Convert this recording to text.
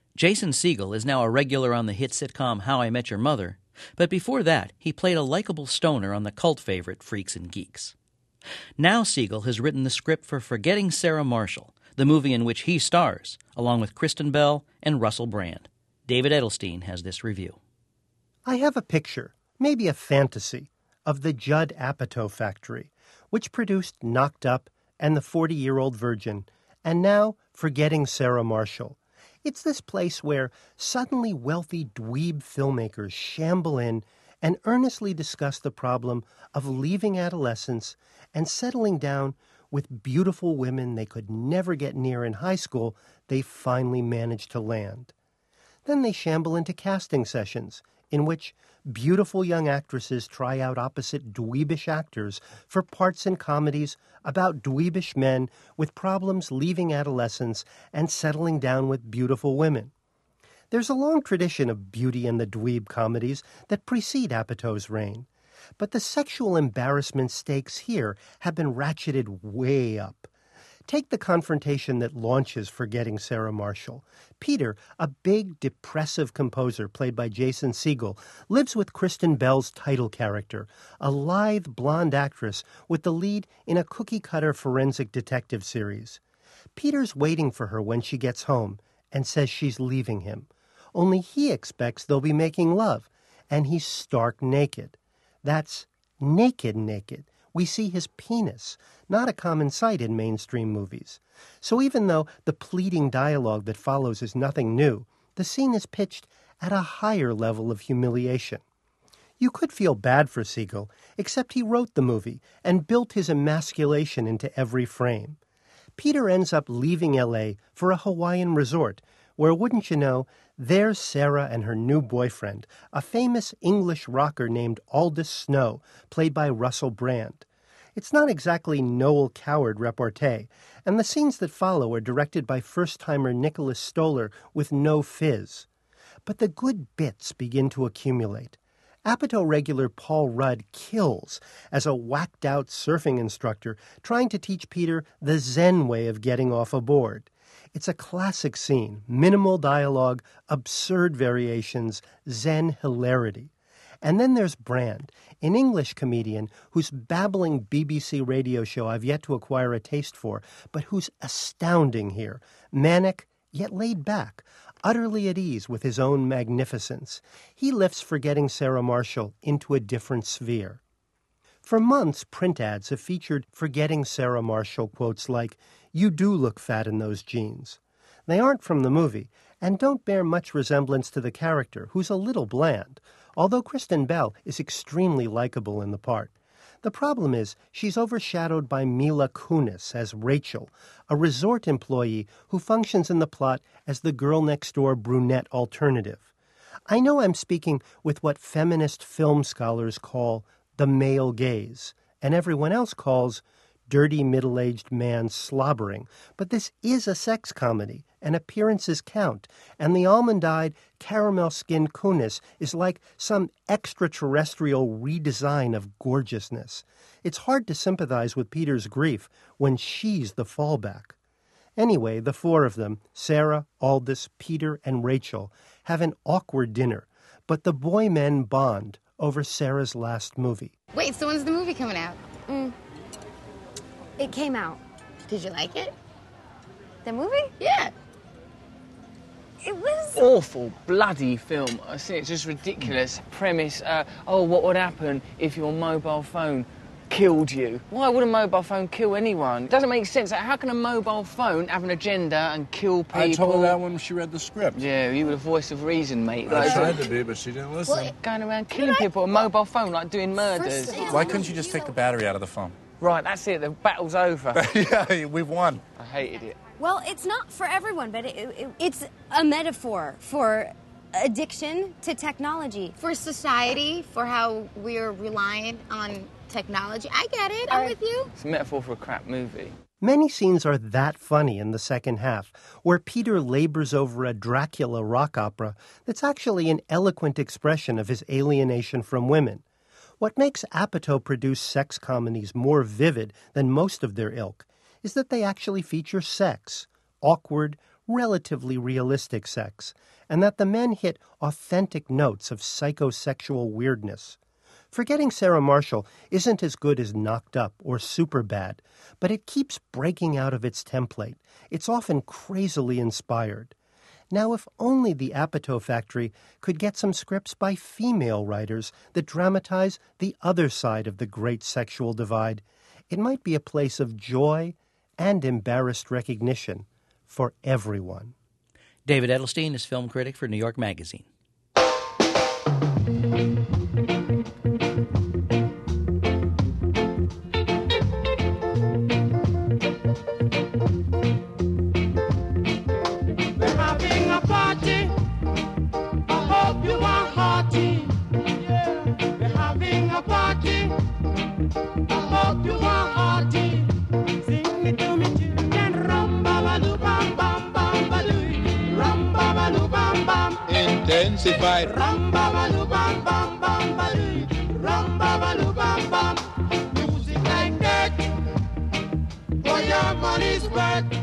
Jason Segel is now a regular on the hit sitcom How I Met Your Mother, but before that, he played a likable stoner on the cult favorite Freaks and Geeks. Now Segel has written the script for Forgetting Sarah Marshall, the movie in which he stars, along with Kristen Bell and Russell Brand. David Edelstein has this review. I have a picture, maybe a fantasy, of the Judd Apatow factory, which produced Knocked Up and The 40-Year-Old Virgin, and now Forgetting Sarah Marshall. It's this place where suddenly wealthy dweeb filmmakers shamble in and earnestly discuss the problem of leaving adolescence and settling down with beautiful women they could never get near in high school they finally managed to land. Then they shamble into casting sessions in which beautiful young actresses try out opposite dweebish actors for parts in comedies about dweebish men with problems leaving adolescence and settling down with beautiful women. There's a long tradition of Beauty and the Dweeb comedies that precede Apatow's reign, but the sexual embarrassment stakes here have been ratcheted way up. Take the confrontation that launches Forgetting Sarah Marshall. Peter, a big, depressive composer played by Jason Segel, lives with Kristen Bell's title character, a lithe, blonde actress with the lead in a cookie-cutter forensic detective series. Peter's waiting for her when she gets home and says she's leaving him. Only he expects they'll be making love, and he's stark naked. That's naked. We see his penis, not a common sight in mainstream movies. So even though the pleading dialogue that follows is nothing new, the scene is pitched at a higher level of humiliation. You could feel bad for Segel, except he wrote the movie and built his emasculation into every frame. Peter ends up leaving L.A. for a Hawaiian resort, where, wouldn't you know, there's Sarah and her new boyfriend, a famous English rocker named Aldous Snow, played by Russell Brand. It's not exactly Noel Coward repartee, and the scenes that follow are directed by first-timer Nicholas Stoller with no fizz. But the good bits begin to accumulate. Apatow regular Paul Rudd kills as a whacked-out surfing instructor trying to teach Peter the Zen way of getting off a board. It's a classic scene, minimal dialogue, absurd variations, Zen hilarity. And then there's Brand, an English comedian whose babbling BBC radio show I've yet to acquire a taste for, but who's astounding here, manic yet laid back, utterly at ease with his own magnificence. He lifts Forgetting Sarah Marshall into a different sphere. For months, print ads have featured Forgetting Sarah Marshall quotes like, "You do look fat in those jeans." They aren't from the movie, and don't bear much resemblance to the character, who's a little bland, although Kristen Bell is extremely likable in the part. The problem is she's overshadowed by Mila Kunis as Rachel, a resort employee who functions in the plot as the girl-next-door brunette alternative. I know I'm speaking with what feminist film scholars call the male gaze, and everyone else calls dirty middle-aged man slobbering. But this is a sex comedy, and appearances count, and the almond-eyed, caramel-skinned Kunis is like some extraterrestrial redesign of gorgeousness. It's hard to sympathize with Peter's grief when she's the fallback. Anyway, the four of them, Sarah, Aldous, Peter, and Rachel, have an awkward dinner, but the boy-men bond over Sarah's last movie. Wait, so when's the movie coming out? It came out. Did you like it? The movie? Yeah. It was... Awful, bloody film. I see, it's just ridiculous. Premise, what would happen if your mobile phone killed you? Why would a mobile phone kill anyone? It doesn't make sense. How can a mobile phone have an agenda and kill people? I told her that when she read the script. Yeah, you were the voice of reason, mate. I tried to be, but she didn't listen. Well, going around killing people with a mobile phone, like doing murders. Why couldn't you just take the battery out of the phone? Right, that's it. The battle's over. Yeah, we've won. I hated it. Well, it's not for everyone, but it's a metaphor for addiction to technology. For society, for how we're reliant on technology. I get it. I'm with you. It's a metaphor for a crap movie. Many scenes are that funny in the second half, where Peter labors over a Dracula rock opera that's actually an eloquent expression of his alienation from women. What makes Apatow produce sex comedies more vivid than most of their ilk is that they actually feature sex, awkward, relatively realistic sex, and that the men hit authentic notes of psychosexual weirdness. Forgetting Sarah Marshall isn't as good as Knocked Up or Superbad, but it keeps breaking out of its template. It's often crazily inspired. Now, if only the Apatow Factory could get some scripts by female writers that dramatize the other side of the great sexual divide, it might be a place of joy and embarrassed recognition for everyone. David Edelstein is film critic for New York Magazine. Intensified. Rum bam bam bam bam, rum bam bam. Music like that, for your money's worth.